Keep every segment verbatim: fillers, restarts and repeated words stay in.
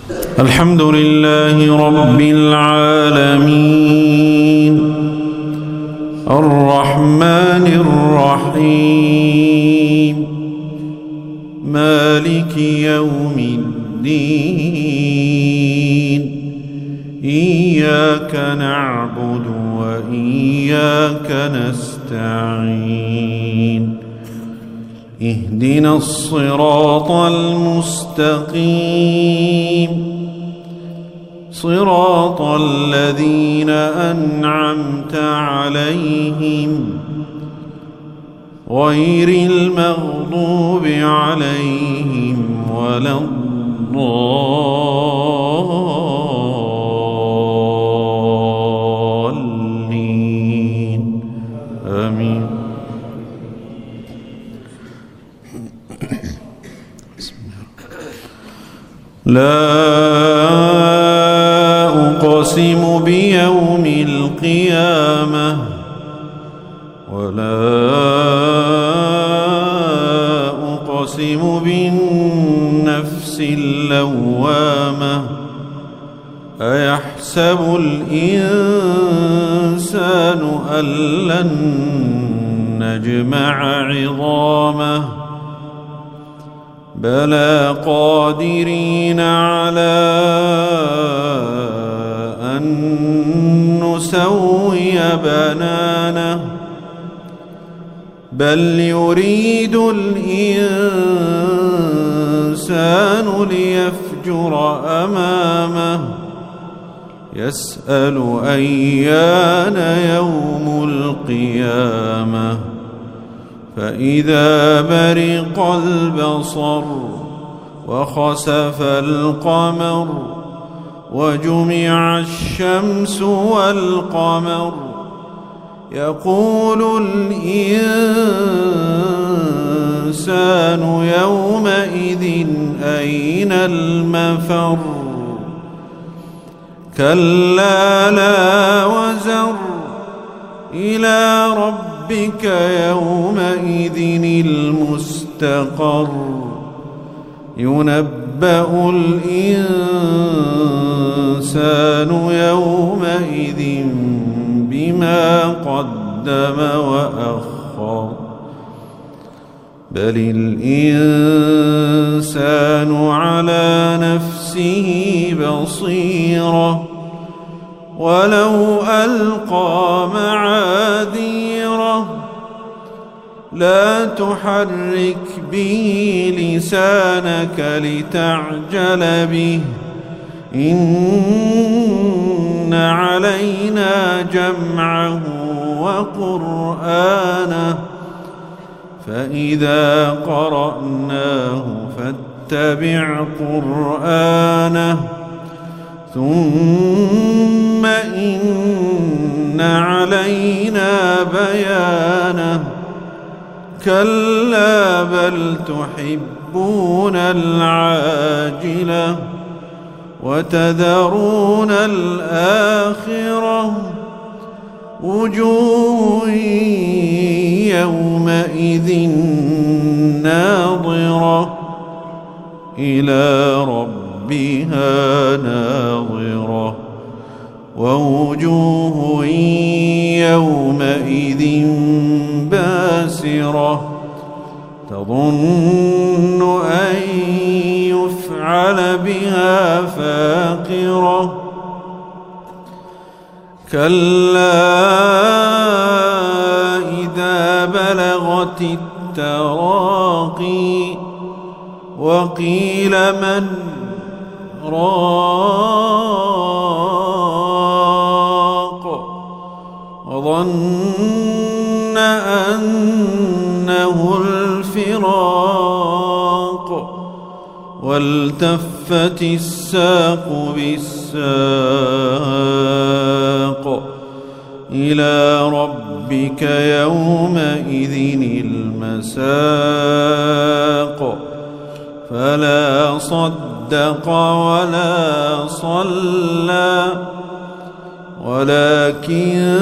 الحمد لله رب العالمين الرحمن الرحيم مالك يوم الدين إياك نعبد وإياك نستعين اهدنا الصراط المستقيم صراط الذين أنعمت عليهم غير المغضوب عليهم ولا الضالين آمين. لا أقسم بيوم القيامة ولا أقسم بالنفس اللوامة أيحسب الإنسان أن لن نجمع عظامه بلى قادرين على أن نسوي بنانه بل يريد الإنسان ليفجر أمامه يسأل أيان يوم القيامة فإذا برق البصر وخسف القمر وجمع الشمس والقمر يقول الإنسان يومئذ أين المفر كلا لا وزر إلى ربك يومئذ المستقر ينبأ الإنسان يومئذ بما قدم وأخر بل الإنسان على نفسه بصيرة ولو ألقى معاذيره لا تحرك به لسانك لتعجل به إن علينا جمعه وقرآنه فإذا قرأناه فاتبع قرآنه ثم إن علينا بيانه كلا بل تحبون العاجلة وتذرون الآخرة وجوه يومئذ ناظرة إلى ربها ناظرة ووجوه يومئذ باسرة تظن أن يفعل بها فاقرة كلا إذا بلغت التراقي وقيل من راق وظن أنه الفراق والتفت الساق بالساق إلى ربك يومئذ المساق فلا صدق ولا صلى ولكن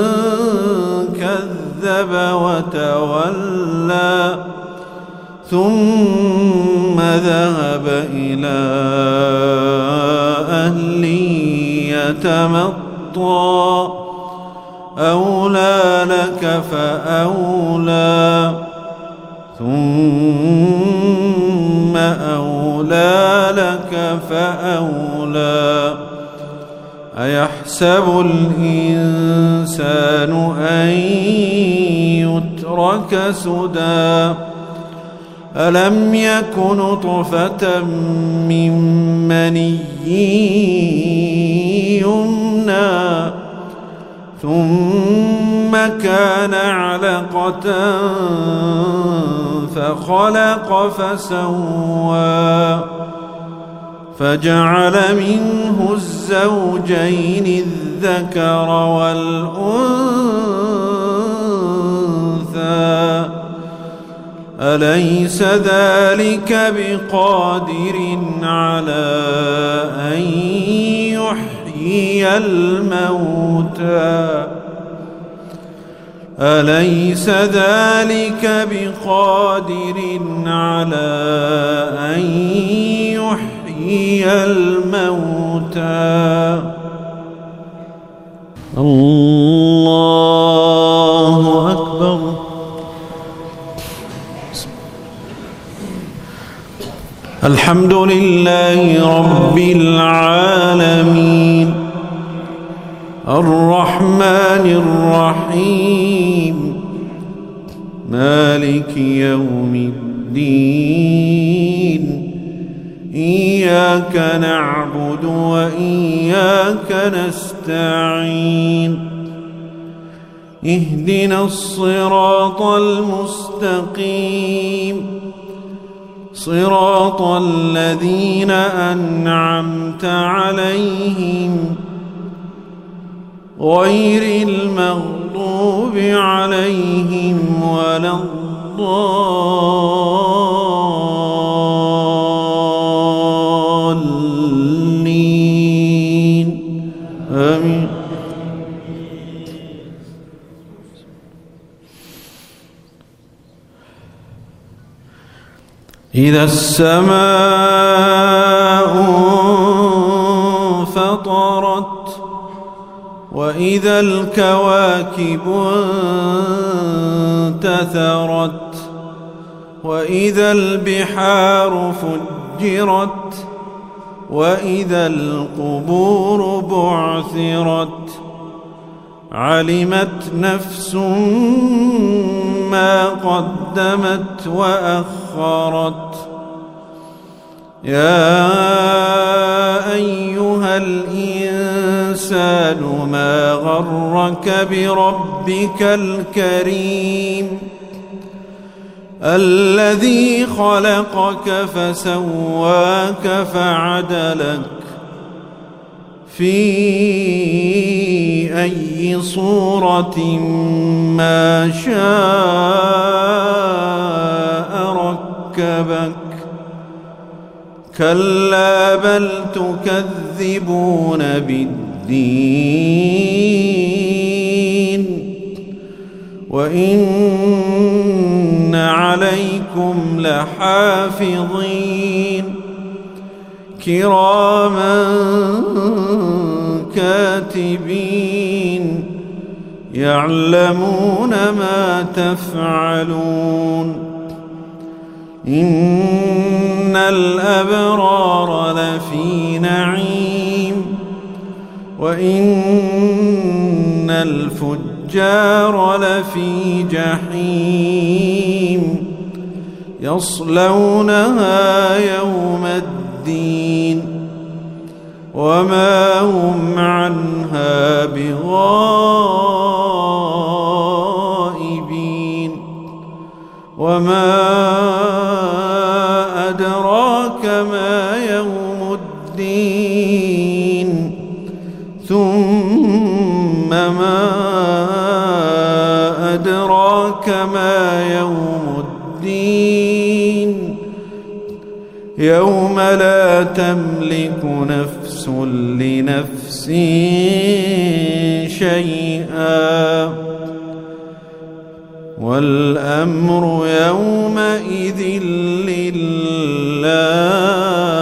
كذب وتولى ثم ذهب إلى يتمطى أولى لك فأولى ثم أولى لك فأولى أيحسب الإنسان أن يترك سدى ألم يك نطفة من مني يمنى ثم كان علقة فخلق فسوى فجعل منه الزوجين الذكر والأنثى أليس ذلك بقادر على أن يحيي الموتى أليس ذلك بقادر على أن يحيي الموتى الله أكبر. الحمد لله رب العالمين الرحمن الرحيم مالك يوم الدين إياك نعبد وإياك نستعين اهدنا الصراط المستقيم صراط الذين أنعمت عليهم غير المغضوب عليهم ولا الضالين آمين. إذا السماء انفطرت وإذا الكواكب انتثرت وإذا البحار فجرت وإذا القبور بعثرت علمت نفس ما قدمت وأخرت يا أيها الإنسان ما غرك بربك الكريم الذي خلقك فسواك فعدلك في أي صورة ما شاء ركبك كلا بل تكذبون بالدين وإن عليكم لحافظين كراما كاتبين يعلمون ما تفعلون إن الأبرار لفي نعيم وإن الفجار لفي جحيم يصلونها يوم الدين وما هم عنها بغائبين وما أدراك ما يوم الدين ثم ما أدراك ما يوم الدين يوم لا تملك نفس لنفس شيئا والأمر يومئذ لله